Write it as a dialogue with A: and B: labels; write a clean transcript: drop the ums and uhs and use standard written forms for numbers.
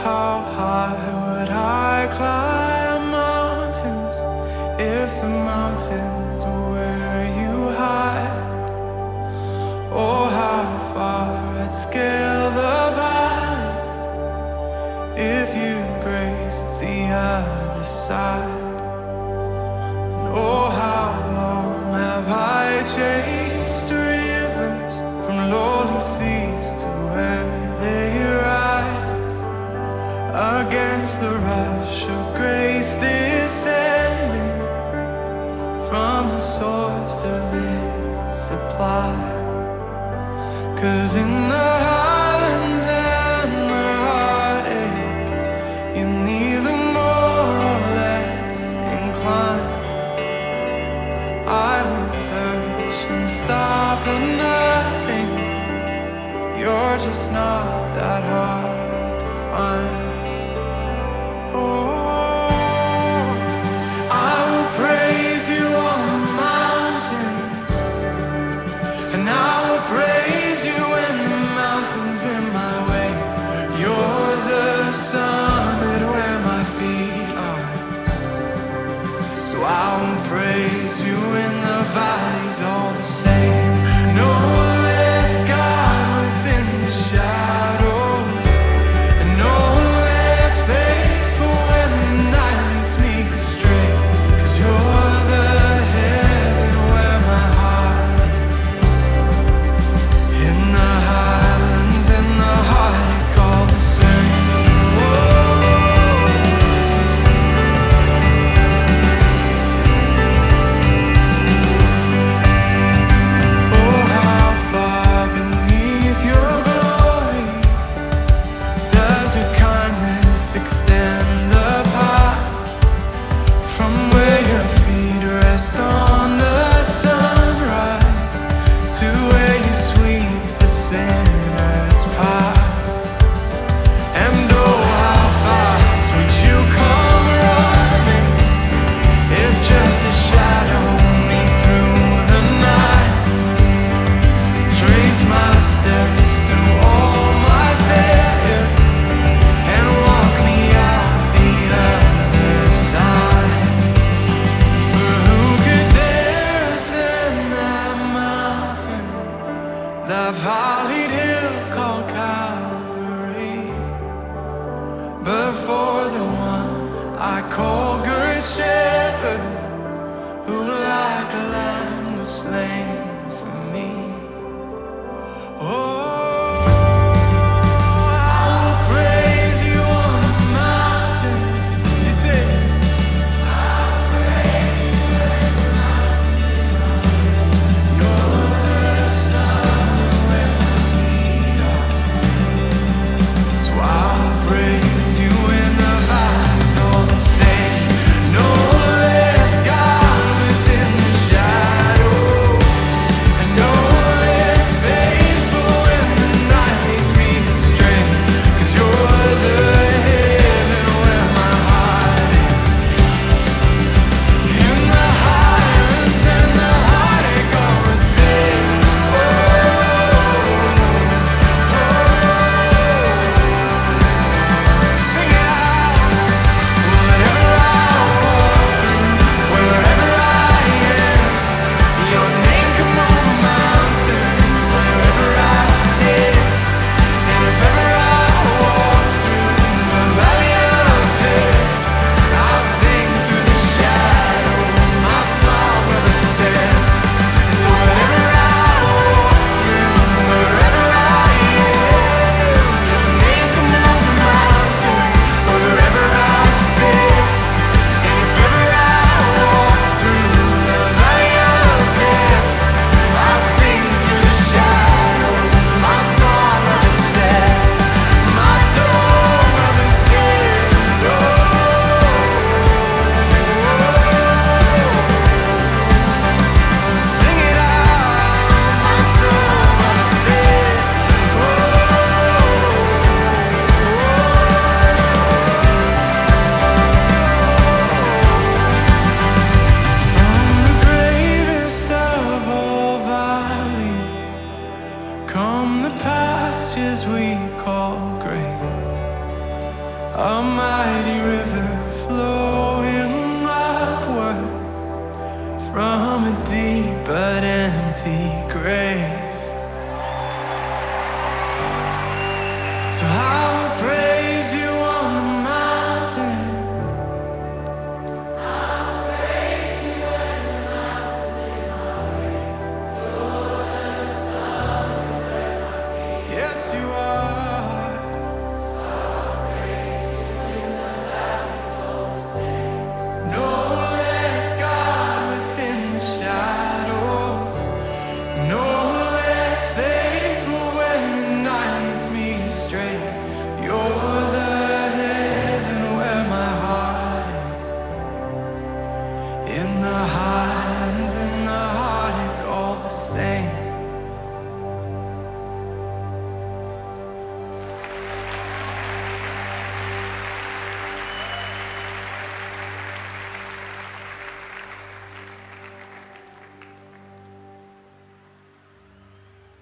A: How high would I climb mountains if the mountains were where you hide? Oh, how far I'd scale the valleys if you graced the other side. And oh, how long have I chased rivers from lonely seas to where they rise, against the rush of grace descending from the source of its supply. 'Cause in the highlands and the heartache, you're neither more or less inclined. I will search and stop at nothing. You're just not that hard to find. In my way, you're the summit where my feet are. So I won't praise you in the valleys all the same. No less God within the shadows, and no less faithful when the night leads me astray. 'Cause you're the heaven where my heart is. In the highlands and the heartache all the same. Oh, how far beneath your glory does your kindness extend the path, from where your feet rest on the sunrise to where you sweep the sinner's path. And oh, how fast would you come running if just to shadow me through the night, trace my steps through all my failure, and walk me out the other side. For who could dare ascend that mountain, that valleyed hill called Calvary, but for the one I call Good Shepherd, who like a lamb was slain for me. Oh, I will praise you on the mountain. You say, I'll praise you when the mountains in my way. You're the sun where my feet are. So I will praise you in the valleys all the same. No less God within the shadow, and no less faithful when the night leads me astray. 'Cause you're the heaven where my heart is. In the highlands and the heartache all the same. Sing it out. Whatever I walk through, wherever I am, your name can move mountains. Wherever I stand, and if ever I walk through the valley of death, I'll sing through the shadows my song of ascent. 'Cause whatever I walk through, wherever I am, your name can move mountains. Wherever I stand, and if ever I walk through the valley of death, I'll sing through the shadows my song of ascent, my song of ascent. Sing it out, my song of ascent. From the gravest of all valleys come the pastures we call grace. a mighty river flowing upward from a deep but empty grave. So how